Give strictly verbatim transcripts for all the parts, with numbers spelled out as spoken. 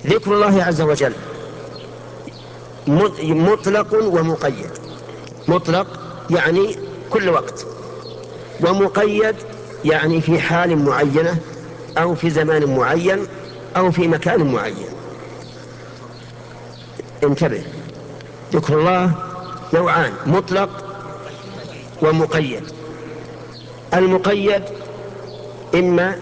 ذكر الله عز وجل مطلق ومقيد. مطلق يعني كل وقت، ومقيد يعني في حال معينة أو في زمان معين أو في مكان معين. انتبه، ذكر الله نوعان: مطلق ومقيد. المقيد إما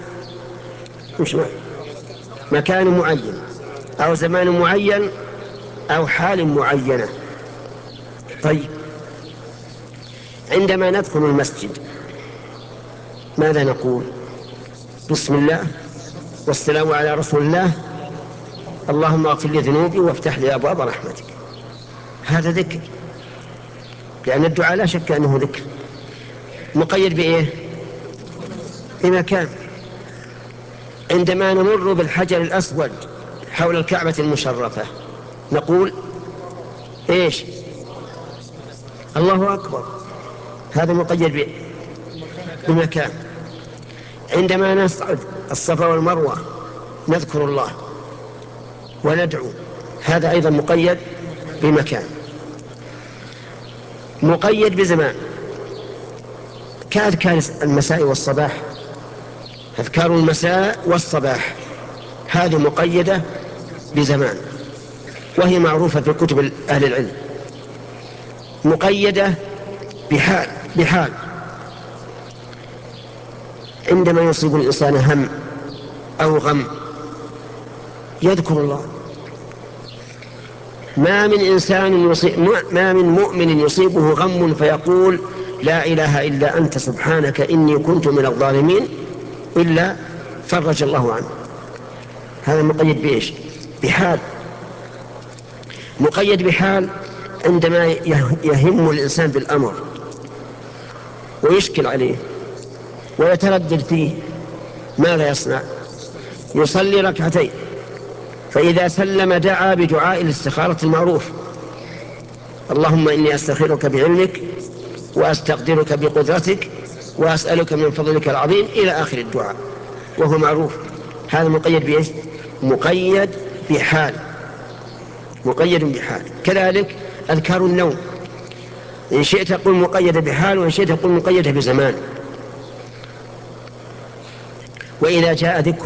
مكان معين أو زمان معين أو حال معينة. طيب، عندما ندخل المسجد ماذا نقول؟ بسم الله والسلام على رسول الله، اللهم اغفر لي ذنوبي وافتح لي أبواب رحمتك. هذا ذكر، لأن الدعاء لا شك أنه ذكر. مقيد بإيه؟ بمكان. عندما نمر بالحجر الأسود حول الكعبة المشرفة نقول إيش؟ الله أكبر. هذا مقيد بمكان. عندما نصعد الصفا والمروة نذكر الله وندعو، هذا أيضا مقيد بمكان. مقيد بزمان، كأذكار المساء والصباح. أذكار المساء والصباح هذه مقيدة بزمان، وهي معروفة في كتب أهل العلم. مقيدة بحال بحال عندما يصيب الإنسان هم أو غم يذكر الله. ما من إنسان يصيب ما من مؤمن يصيبه غم فيقول لا إله إلا أنت سبحانك إني كنت من الظالمين إلا فرج الله عنه. هذا مقيد بإيش؟ بحال. مقيد بحال عندما يهم الإنسان بالأمر ويشكل عليه ويتردد فيه، ماذا يصنع؟ يصلي ركعتين، فإذا سلم دعا بدعاء الاستخارة المعروف: اللهم إني أستخيرك بعلمك وأستقدرك بقدرتك وأسألك من فضلك العظيم إلى آخر الدعاء، وهو معروف. هذا مقيد بإيش؟ مقيد بحال. مقيد بحال. كذلك أذكار النوم، إن شئت قل مقيدة بحال، وإن شئت قل مقيدة بزمان. وإذا جاء ذكر